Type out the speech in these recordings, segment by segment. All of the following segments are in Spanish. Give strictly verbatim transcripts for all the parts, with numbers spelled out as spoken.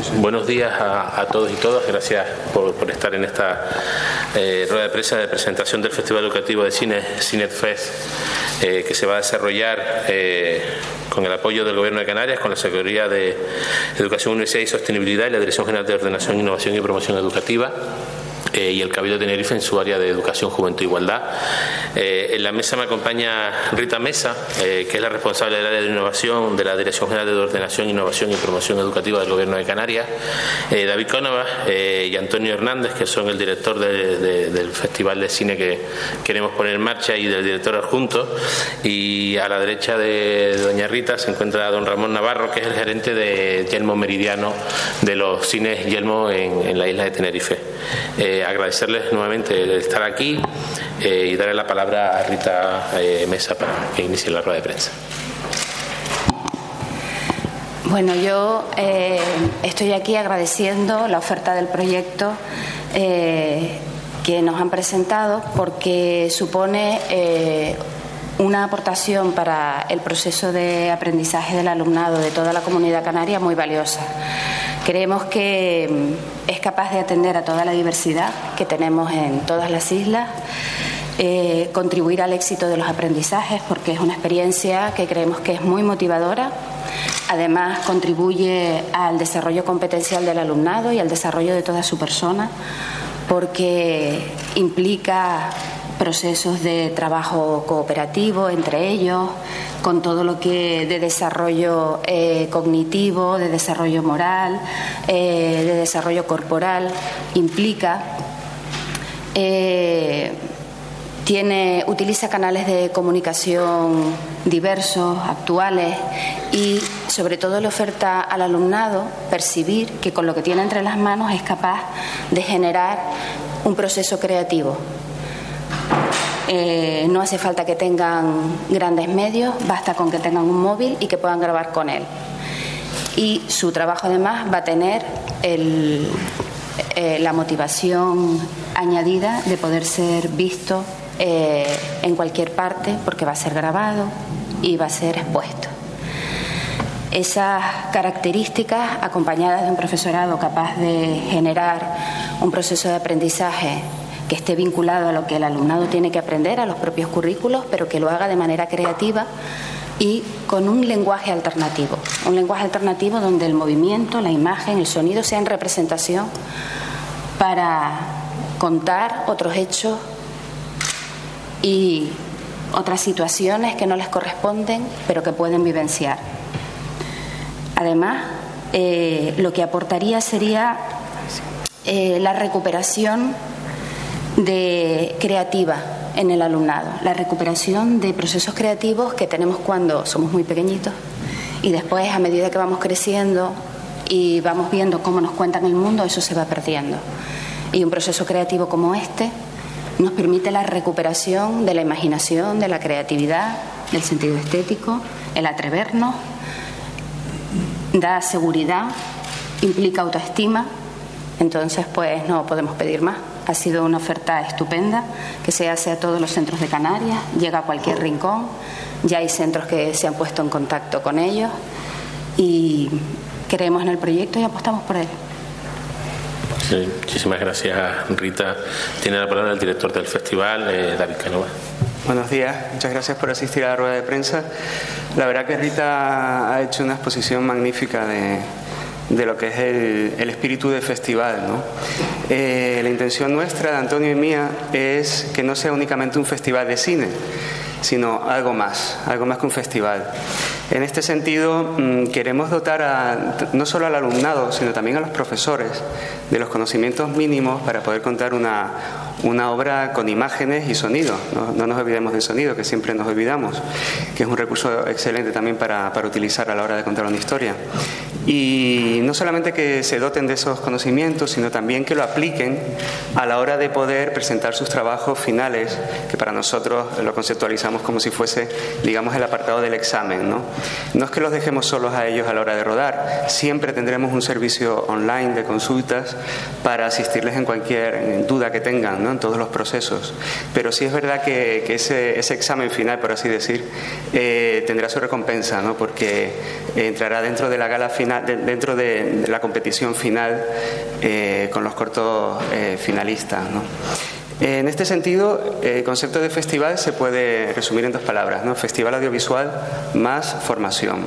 Buenos días a, a todos y todas. Gracias por, por estar en esta eh, rueda de prensa de presentación del Festival Educativo de Cine, CINETFest, eh, que se va a desarrollar eh, con el apoyo del Gobierno de Canarias, con la Secretaría de Educación, Universidad y Sostenibilidad y la Dirección General de Ordenación, Innovación y Promoción Educativa, Eh, y el Cabildo de Tenerife en su área de Educación, Juventud e Igualdad. Eh, en la mesa me acompaña Rita Mesa, eh, que es la responsable del área de innovación de la Dirección General de Ordenación, Innovación y Promoción Educativa del Gobierno de Canarias, eh, David Cónova eh, y Antonio Hernández, que son el director de, de, del Festival de Cine que queremos poner en marcha y del director adjunto. Y a la derecha de doña Rita se encuentra don Ramón Navarro, que es el gerente de Yelmo Meridiano, de los cines Yelmo en, en la isla de Tenerife. Eh, agradecerles nuevamente el estar aquí eh, y darle la palabra a Rita eh, Mesa para que inicie la rueda de prensa. Bueno, yo eh, estoy aquí agradeciendo la oferta del proyecto eh, que nos han presentado, porque supone eh, una aportación para el proceso de aprendizaje del alumnado de toda la comunidad canaria muy valiosa. Creemos que es capaz de atender a toda la diversidad que tenemos en todas las islas, eh, contribuir al éxito de los aprendizajes, porque es una experiencia que creemos que es muy motivadora. Además, contribuye al desarrollo competencial del alumnado y al desarrollo de toda su persona, porque implica procesos de trabajo cooperativo entre ellos, con todo lo que de desarrollo eh, cognitivo, de desarrollo moral, eh, de desarrollo corporal implica. Eh, tiene, utiliza canales de comunicación diversos, actuales, y sobre todo le oferta al alumnado percibir que con lo que tiene entre las manos es capaz de generar un proceso creativo. Eh, no hace falta que tengan grandes medios, basta con que tengan un móvil y que puedan grabar con él. Y su trabajo además va a tener el, eh, la motivación añadida de poder ser visto eh, en cualquier parte, porque va a ser grabado y va a ser expuesto. Esas características, acompañadas de un profesorado capaz de generar un proceso de aprendizaje que esté vinculado a lo que el alumnado tiene que aprender, a los propios currículos, pero que lo haga de manera creativa y con un lenguaje alternativo. Un lenguaje alternativo donde el movimiento, la imagen, el sonido sean representación para contar otros hechos y otras situaciones que no les corresponden, pero que pueden vivenciar. Además, eh, lo que aportaría sería eh, la recuperación de creativa en el alumnado, la recuperación de procesos creativos que tenemos cuando somos muy pequeñitos, y después, a medida que vamos creciendo y vamos viendo cómo nos cuentan el mundo, eso se va perdiendo. Y un proceso creativo como este nos permite la recuperación de la imaginación, de la creatividad, del sentido estético, el atrevernos, da seguridad, implica autoestima. Entonces, pues no podemos pedir más. Ha sido una oferta estupenda que se hace a todos los centros de Canarias, llega a cualquier rincón, ya hay centros que se han puesto en contacto con ellos y creemos en el proyecto y apostamos por él. Sí, muchísimas gracias, Rita. Tiene la palabra el director del festival, eh, David Cónova. Buenos días, muchas gracias por asistir a la rueda de prensa. La verdad que Rita ha hecho una exposición magnífica de... de lo que es el, el espíritu del festival, ¿no? Eh, la intención nuestra, de Antonio y mía, es que no sea únicamente un festival de cine, sino algo más, algo más que un festival. En este sentido, mmm, queremos dotar a, no solo al alumnado, sino también a los profesores de los conocimientos mínimos para poder contar una, una obra con imágenes y sonido. No, no nos olvidemos del sonido, que siempre nos olvidamos, que es un recurso excelente también para, para utilizar a la hora de contar una historia. Y no solamente que se doten de esos conocimientos, sino también que lo apliquen a la hora de poder presentar sus trabajos finales, que para nosotros lo conceptualizamos como si fuese, digamos, el apartado del examen, ¿no? No es que los dejemos solos a ellos a la hora de rodar, siempre tendremos un servicio online de consultas para asistirles en cualquier duda que tengan, ¿no? En todos los procesos. Pero sí es verdad que, que ese, ese examen final, por así decir, eh, tendrá su recompensa, ¿no? Porque entrará dentro de la gala final una, de, dentro de, de la competición final eh, con los cortos eh, finalistas, ¿no? En este sentido, el concepto de festival se puede resumir en dos palabras, ¿no? Festival audiovisual más formación.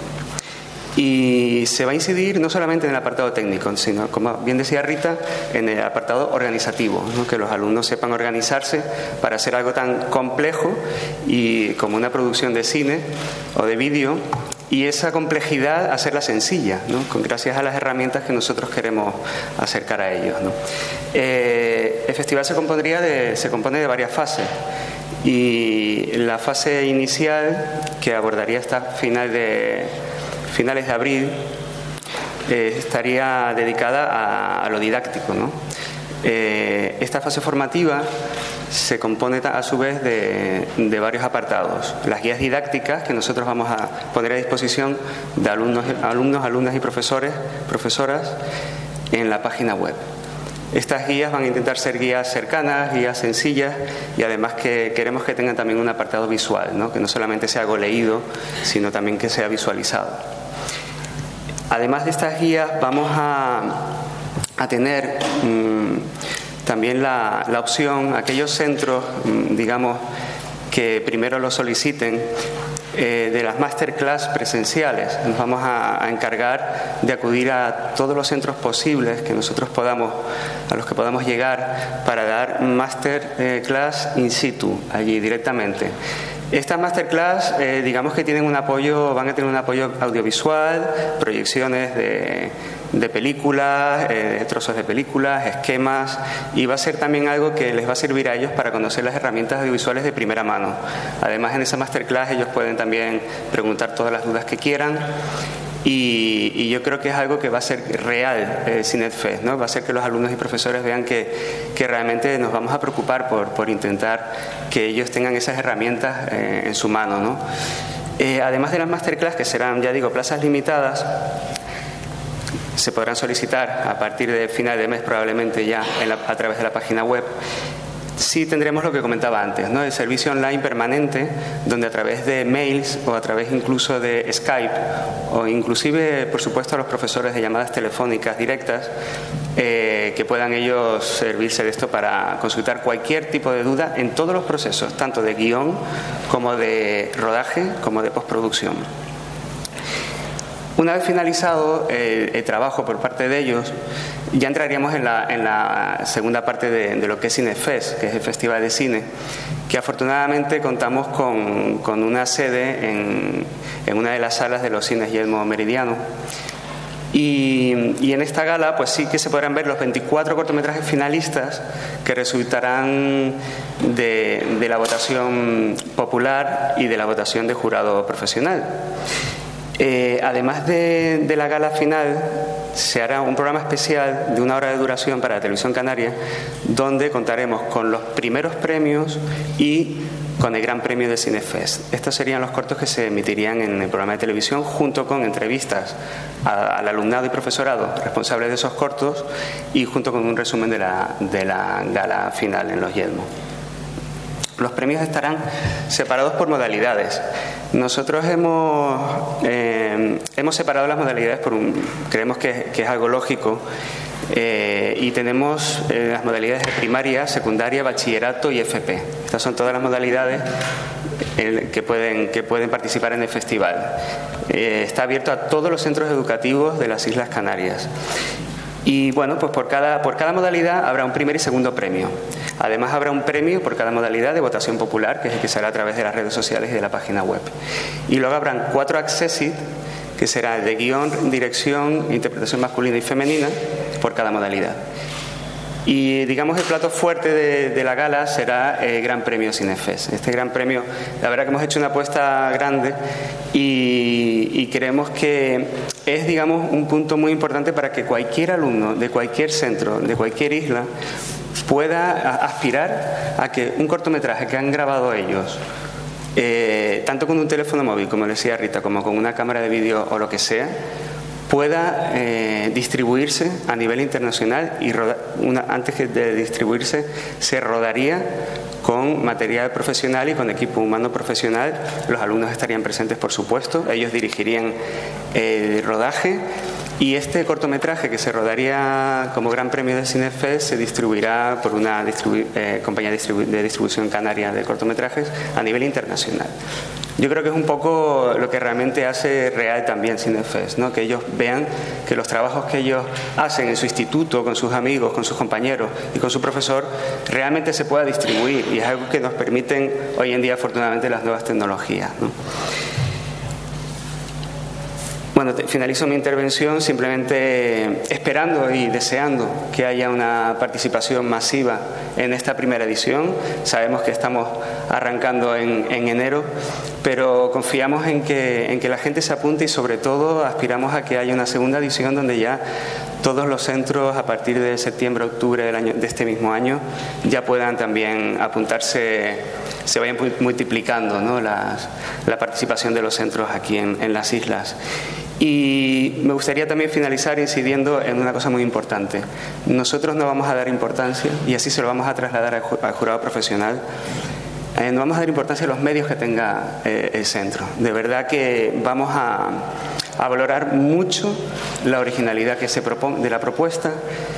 Y se va a incidir no solamente en el apartado técnico, sino, como bien decía Rita, en el apartado organizativo, ¿no? Que los alumnos sepan organizarse para hacer algo tan complejo y como una producción de cine o de vídeo, y esa complejidad hacerla sencilla, ¿no? Con, gracias a las herramientas que nosotros queremos acercar a ellos, ¿no? Eh, el festival se, compondría de, se compone de varias fases, y la fase inicial, que abordaría hasta final de, finales de abril, eh, estaría dedicada a, a lo didáctico, ¿no? Eh, esta fase formativa se compone a su vez de, de varios apartados. Las guías didácticas que nosotros vamos a poner a disposición de alumnos, alumnos alumnas y profesores, profesoras en la página web. Estas guías van a intentar ser guías cercanas, guías sencillas, y además que queremos que tengan también un apartado visual, ¿no? Que no solamente sea algo leído, sino también que sea visualizado. Además de estas guías vamos a, a tener mmm, también la, la opción, aquellos centros, digamos, que primero lo soliciten, eh, de las masterclass presenciales. Nos vamos a, a encargar de acudir a todos los centros posibles que nosotros podamos, a los que podamos llegar, para dar masterclass in situ, allí directamente. Estas masterclass, eh, digamos que tienen un apoyo, van a tener un apoyo audiovisual, proyecciones de, de películas, eh, trozos de películas, esquemas, y va a ser también algo que les va a servir a ellos para conocer las herramientas audiovisuales de primera mano. Además, en esa masterclass ellos pueden también preguntar todas las dudas que quieran. Y, y yo creo que es algo que va a ser real, eh, CINETFES, ¿no? Va a ser que los alumnos y profesores vean que, que realmente nos vamos a preocupar por, por intentar que ellos tengan esas herramientas eh, en su mano, ¿no? Eh, además de las masterclass, que serán, ya digo, plazas limitadas, se podrán solicitar a partir de final de mes probablemente ya en la, a través de la página web. Sí tendremos lo que comentaba antes, ¿no? El servicio online permanente, donde a través de mails o a través incluso de Skype, o inclusive, por supuesto, a los profesores de llamadas telefónicas directas, eh, que puedan ellos servirse de esto para consultar cualquier tipo de duda en todos los procesos, tanto de guión como de rodaje, como de postproducción. Una vez finalizado el, el trabajo por parte de ellos, ya entraríamos en la, en la segunda parte de, de lo que es CINEFES, que es el Festival de Cine, que afortunadamente contamos con, con una sede en, en una de las salas de los cines Yelmo Meridiano. Y, y en esta gala pues sí que se podrán ver los veinticuatro cortometrajes finalistas que resultarán de, de la votación popular y de la votación de jurado profesional. Eh, además de, de la gala final, se hará un programa especial de una hora de duración para la Televisión Canaria, donde contaremos con los primeros premios y con el Gran Premio de CINEFES. Estos serían los cortos que se emitirían en el programa de televisión, junto con entrevistas a, al alumnado y profesorado responsables de esos cortos, y junto con un resumen de la, de la gala final en los Yelmo. Los premios estarán separados por modalidades. Nosotros hemos, eh, hemos separado las modalidades por un, creemos que, que es algo lógico, eh, y tenemos eh, las modalidades de primaria, secundaria, bachillerato y F P. Estas son todas las modalidades eh, que, pueden, que pueden participar en el festival. Eh, está abierto a todos los centros educativos de las Islas Canarias. Y bueno, pues por cada, por cada modalidad habrá un primer y segundo premio. Además habrá un premio por cada modalidad de votación popular, que es el que será a través de las redes sociales y de la página web. Y luego habrán cuatro accessit, que será el de guión, dirección, interpretación masculina y femenina, por cada modalidad. Y digamos el plato fuerte de, de la gala será el Gran Premio CINEFES. Este Gran Premio, la verdad que hemos hecho una apuesta grande y, y creemos que es, digamos, un punto muy importante para que cualquier alumno de cualquier centro, de cualquier isla, pueda aspirar a que un cortometraje que han grabado ellos, eh, tanto con un teléfono móvil, como decía Rita, como con una cámara de vídeo o lo que sea, pueda eh, distribuirse a nivel internacional y roda, una, antes de distribuirse se rodaría con material profesional y con equipo humano profesional. Los alumnos estarían presentes, por supuesto, ellos dirigirían el rodaje y este cortometraje que se rodaría como Gran Premio de Cinefest se distribuirá por una distribu eh, compañía distribu de distribución canaria de cortometrajes a nivel internacional. Yo creo que es un poco lo que realmente hace real también Cinefest, ¿no? Que ellos vean que los trabajos que ellos hacen en su instituto, con sus amigos, con sus compañeros y con su profesor, realmente se pueda distribuir, y es algo que nos permiten hoy en día afortunadamente las nuevas tecnologías, ¿no? Bueno, finalizo mi intervención simplemente esperando y deseando que haya una participación masiva en esta primera edición. Sabemos que estamos arrancando en, en enero, pero confiamos en que, en que la gente se apunte y sobre todo aspiramos a que haya una segunda edición donde ya todos los centros a partir de septiembre, octubre del año, de este mismo año ya puedan también apuntarse, se vayan multiplicando, ¿no? Las, la participación de los centros aquí en, en las islas. Y me gustaría también finalizar incidiendo en una cosa muy importante. Nosotros no vamos a dar importancia, y así se lo vamos a trasladar al, al jurado profesional, eh, no vamos a dar importancia a los medios que tenga eh, el centro. De verdad que vamos a, a valorar mucho la originalidad que se propone de la propuesta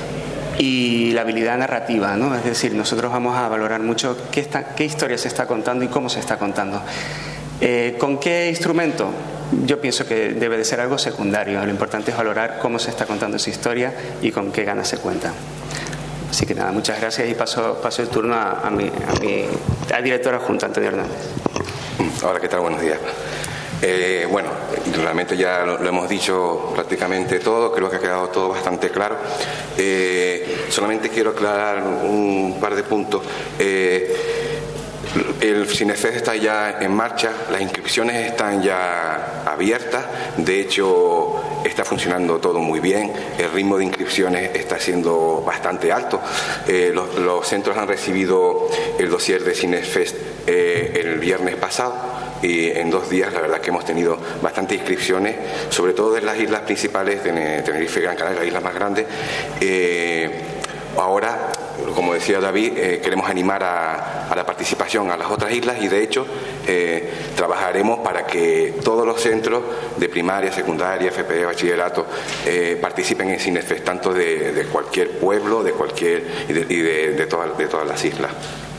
y la habilidad narrativa, ¿no? Es decir, nosotros vamos a valorar mucho qué, está, qué historia se está contando y cómo se está contando. Eh, ¿Con qué instrumento? Yo pienso que debe de ser algo secundario. Lo importante es valorar cómo se está contando esa historia y con qué ganas se cuenta. Así que nada, muchas gracias y paso, paso el turno a, a, mi, a mi al director adjunto, Antonio Hernández. Hola, ¿qué tal? Buenos días. Eh, bueno, realmente ya lo, lo hemos dicho prácticamente todo, creo que ha quedado todo bastante claro. Eh, solamente quiero aclarar un par de puntos. Eh, El Cinefest está ya en marcha, las inscripciones están ya abiertas, de hecho está funcionando todo muy bien, el ritmo de inscripciones está siendo bastante alto. Eh, los, los centros han recibido el dossier de Cinefest eh, el viernes pasado y en dos días la verdad que hemos tenido bastantes inscripciones, sobre todo de las islas principales, de Tenerife y Gran Canaria, las islas más grandes. Eh, ahora, como decía David, eh, queremos animar a, a la participación a las otras islas y de hecho eh, trabajaremos para que todos los centros de primaria, secundaria, F P E, bachillerato eh, participen en Cinefest, tanto de, de cualquier pueblo, de cualquier y de, y de, de, todas, de todas las islas.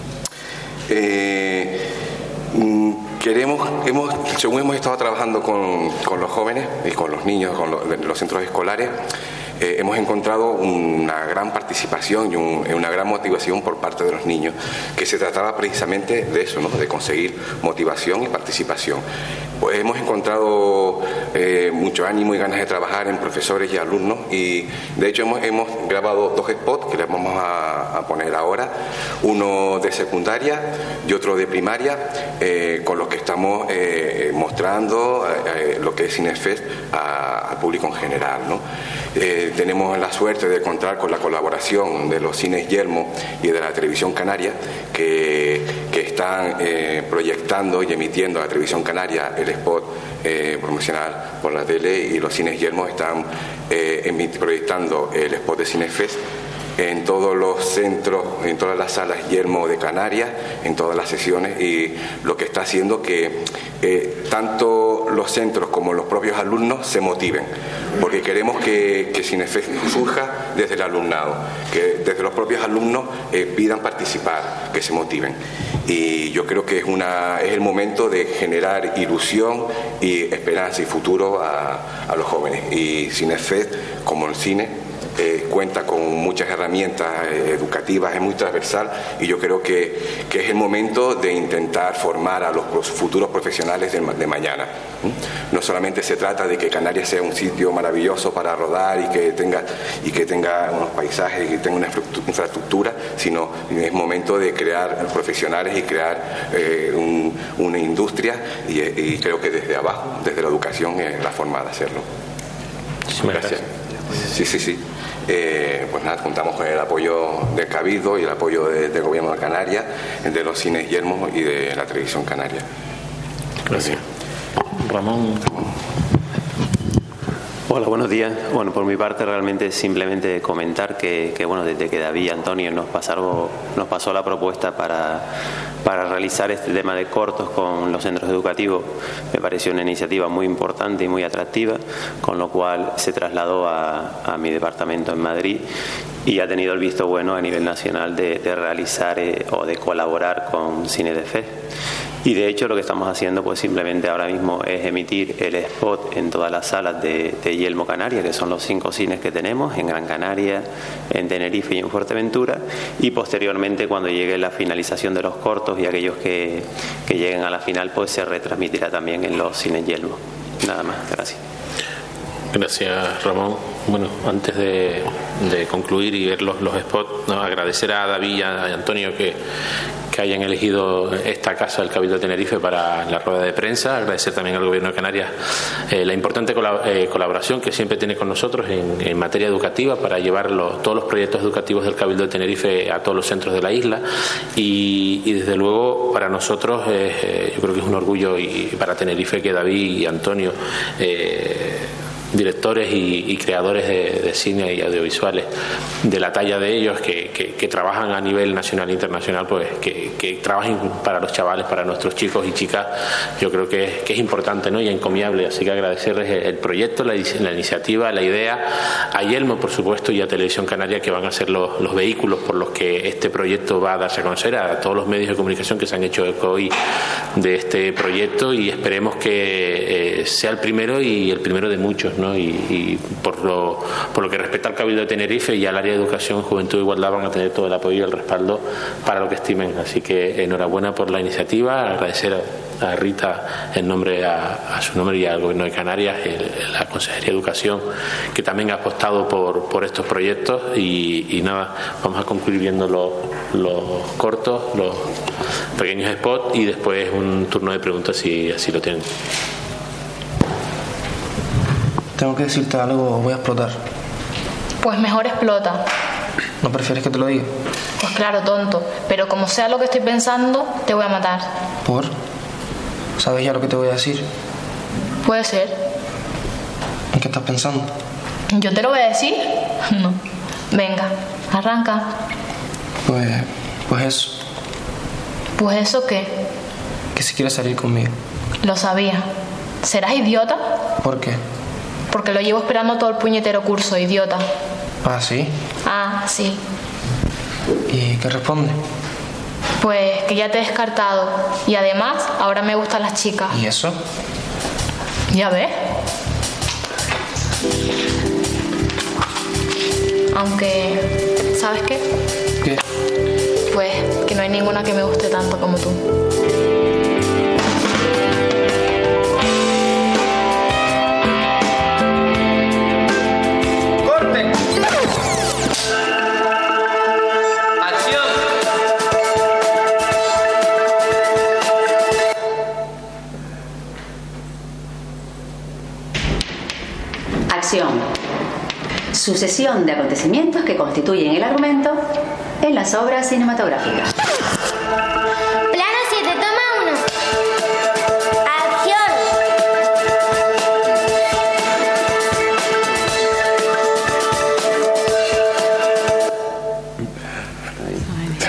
Eh, Queremos, hemos, según hemos estado trabajando con, con los jóvenes y con los niños, con los, los centros escolares, eh, hemos encontrado una gran participación y un, una gran motivación por parte de los niños, que se trataba precisamente de eso, ¿no? De conseguir motivación y participación. Pues hemos encontrado eh, mucho ánimo y ganas de trabajar en profesores y alumnos y de hecho hemos, hemos grabado dos spots que les vamos a, a poner ahora, uno de secundaria y otro de primaria, eh, con los que estamos eh, mostrando eh, lo que es Cinefest al público en general, ¿no? Eh, tenemos la suerte de contar con la colaboración de los Cines Yelmo y de la Televisión Canaria que, que están eh, proyectando y emitiendo a la Televisión Canaria el spot eh, promocional por la tele y los Cines Yelmo están eh, proyectando el spot de Cinefest en todos los centros, en todas las salas Yelmo de Canarias, en todas las sesiones y lo que está haciendo que eh, tanto los centros como los propios alumnos se motiven, porque queremos que, que Cinefest surja desde el alumnado, que desde los propios alumnos eh, pidan participar, que se motiven. Y yo creo que es, una, es el momento de generar ilusión y esperanza y futuro a, a los jóvenes. Y Cinefest, como el cine, Eh, cuenta con muchas herramientas eh, educativas, es muy transversal y yo creo que, que es el momento de intentar formar a los futuros profesionales de, de mañana. ¿Mm? No solamente se trata de que Canarias sea un sitio maravilloso para rodar y que tenga, y que tenga unos paisajes y que tenga una infraestructura, sino es momento de crear profesionales y crear eh, un, una industria y, y creo que desde abajo, desde la educación, es la forma de hacerlo. Gracias. Sí, sí, sí. Eh, pues nada, contamos con el apoyo del Cabildo y el apoyo de, del Gobierno de Canarias, de los Cines Yelmo y de la Televisión Canaria. Gracias. Ramón. Hola, buenos días. Bueno, por mi parte realmente simplemente comentar que, que bueno, desde que David y Antonio nos pasaron, nos pasó la propuesta para, para realizar este tema de cortos con los centros educativos, me pareció una iniciativa muy importante y muy atractiva, con lo cual se trasladó a, a mi departamento en Madrid y ha tenido el visto bueno a nivel nacional de, de realizar eh, o de colaborar con Cine de Fe. Y de hecho lo que estamos haciendo pues simplemente ahora mismo es emitir el spot en todas las salas de, de Yelmo Canarias, que son los cinco cines que tenemos, en Gran Canaria, en Tenerife y en Fuerteventura, y posteriormente cuando llegue la finalización de los cortos y aquellos que, que lleguen a la final pues se retransmitirá también en los cines Yelmo. Nada más, gracias. Gracias, Ramón. Bueno, antes de, de concluir y ver los, los spots, ¿no? Agradecer a David y a Antonio que, que hayan elegido esta casa del Cabildo de Tenerife para la rueda de prensa. Agradecer también al Gobierno de Canarias eh, la importante colab eh, colaboración que siempre tiene con nosotros en, en materia educativa para llevar los, todos los proyectos educativos del Cabildo de Tenerife a todos los centros de la isla. Y, y desde luego para nosotros eh, yo creo que es un orgullo y, y para Tenerife que David y Antonio eh, directores y, y creadores de, de cine y audiovisuales de la talla de ellos que, que, que trabajan a nivel nacional e internacional, pues que, que trabajen para los chavales, para nuestros chicos y chicas, yo creo que es, que es importante, ¿no? Y encomiable, así que agradecerles el, el proyecto, la, la iniciativa, la idea, a Yelmo por supuesto y a Televisión Canaria, que van a ser los, los vehículos por los que este proyecto va a darse a conocer, a todos los medios de comunicación que se han hecho eco hoy de este proyecto, y esperemos que eh, sea el primero y el primero de muchos, ¿no? Y, y por, lo, por lo que respecta al Cabildo de Tenerife y al área de educación, juventud e igualdad van a tener todo el apoyo y el respaldo para lo que estimen. Así que enhorabuena por la iniciativa, agradecer a, a Rita en nombre a, a su nombre y al Gobierno de Canarias, el, la Consejería de Educación, que también ha apostado por, por estos proyectos y, y nada, vamos a concluir viendo los, los cortos, los pequeños spots y después un turno de preguntas si así lo tienen. Tengo que decirte algo o voy a explotar. Pues mejor explota. ¿No prefieres que te lo diga? Pues claro, tonto. Pero como sea lo que estoy pensando, te voy a matar. ¿Por? ¿Sabes ya lo que te voy a decir? Puede ser. ¿En qué estás pensando? ¿Yo te lo voy a decir? No. Venga, arranca. Pues... pues eso. ¿Pues eso qué? Que si quieres salir conmigo. Lo sabía. ¿Serás idiota? ¿Por qué? Porque lo llevo esperando todo el puñetero curso, idiota. ¿Ah, sí? Ah, sí. ¿Y qué responde? Pues que ya te he descartado. Y además, ahora me gustan las chicas. ¿Y eso? Ya ves. Aunque... ¿sabes qué? ¿Qué? Pues que no hay ninguna que me guste tanto como tú. Sucesión de acontecimientos que constituyen el argumento en las obras cinematográficas. Plan